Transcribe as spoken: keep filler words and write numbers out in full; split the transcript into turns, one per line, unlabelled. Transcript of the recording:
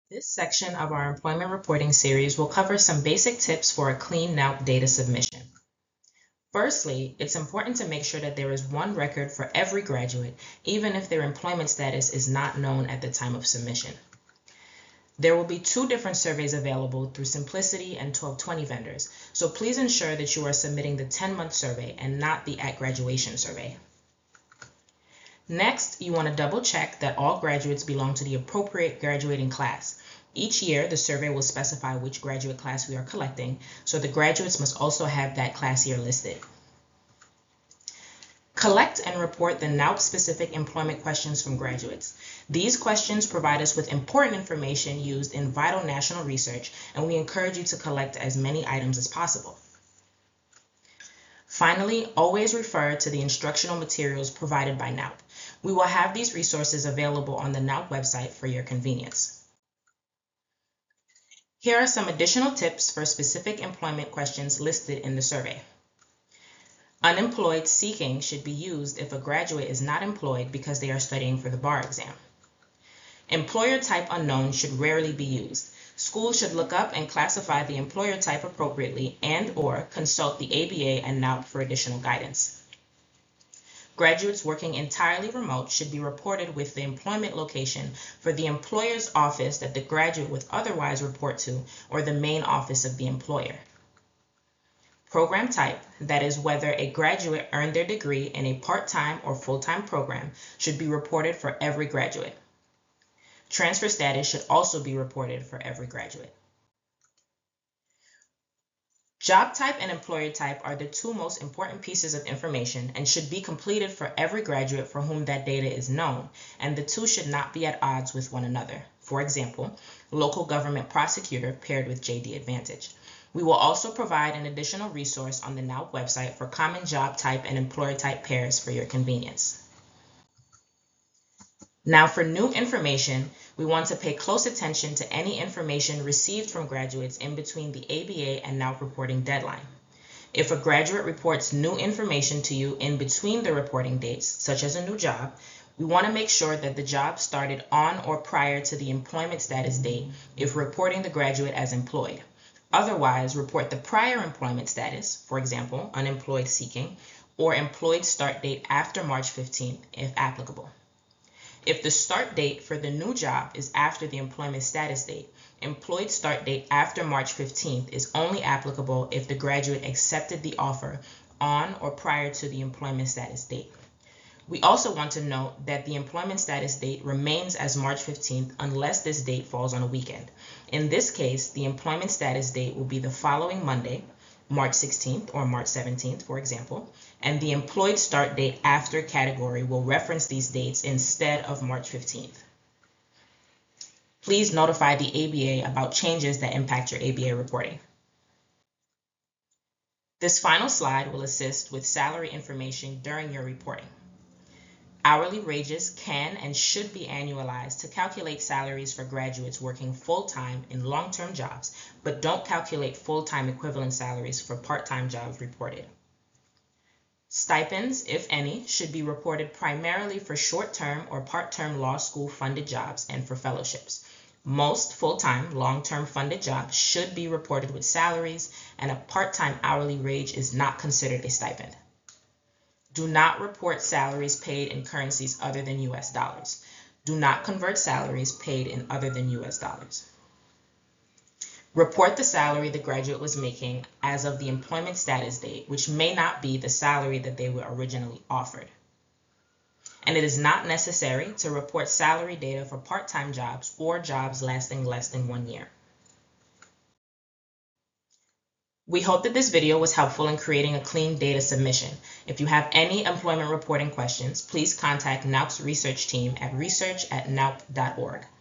This section of our employment reporting series will cover some basic tips for a clean N A U P data submission. Firstly, it's important to make sure that there is one record for every graduate, even if their employment status is not known at the time of submission. There will be two different surveys available through Simplicity and twelve twenty vendors, so please ensure that you are submitting the ten-month survey and not the at graduation survey. Next, you want to double check that all graduates belong to the appropriate graduating class. Each year, the survey will specify which graduate class we are collecting, so the graduates must also have that class year listed. Collect and report the N A U P-specific employment questions from graduates. These questions provide us with important information used in vital national research, and we encourage you to collect as many items as possible. Finally, always refer to the instructional materials provided by N A U P. We will have these resources available on the N A U P website for your convenience. Here are some additional tips for specific employment questions listed in the survey. Unemployed seeking should be used if a graduate is not employed because they are studying for the bar exam. Employer type unknown should rarely be used. Schools should look up and classify the employer type appropriately and or consult the A B A and N A U P for additional guidance. Graduates working entirely remote should be reported with the employment location for the employer's office that the graduate would otherwise report to or the main office of the employer. Program type, that is whether a graduate earned their degree in a part-time or full-time program, should be reported for every graduate. Transfer status should also be reported for every graduate. Job type and employer type are the two most important pieces of information and should be completed for every graduate for whom that data is known, and the two should not be at odds with one another. For example, local government prosecutor paired with J D Advantage. We will also provide an additional resource on the N A U P website for common job type and employer type pairs for your convenience. Now for new information, we want to pay close attention to any information received from graduates in between the A B A and N A U P reporting deadline. If a graduate reports new information to you in between the reporting dates, such as a new job, we want to make sure that the job started on or prior to the employment status date if reporting the graduate as employed. Otherwise, report the prior employment status, for example, unemployed seeking, or employed start date after March fifteenth, if applicable. If the start date for the new job is after the employment status date, employed start date after March fifteenth is only applicable if the graduate accepted the offer on or prior to the employment status date. We also want to note that the employment status date remains as March fifteenth unless this date falls on a weekend. In this case, the employment status date will be the following Monday, March sixteenth or March seventeenth, for example, and the employed start date after category will reference these dates instead of March fifteenth. Please notify the A B A about changes that impact your A B A reporting. This final slide will assist with salary information during your reporting. Hourly wages can and should be annualized to calculate salaries for graduates working full-time in long-term jobs, but don't calculate full-time equivalent salaries for part-time jobs reported. Stipends, if any, should be reported primarily for short-term or part-term law school funded jobs and for fellowships. Most full-time, long-term funded jobs should be reported with salaries, and a part-time hourly wage is not considered a stipend. Do not report salaries paid in currencies other than U S dollars. Do not convert salaries paid in other than U S dollars. Report the salary the graduate was making as of the employment status date, which may not be the salary that they were originally offered. And it is not necessary to report salary data for part-time jobs or jobs lasting less than one year. We hope that this video was helpful in creating a clean data submission. If you have any employment reporting questions, please contact N A U P's research team at research at N A U P dot org.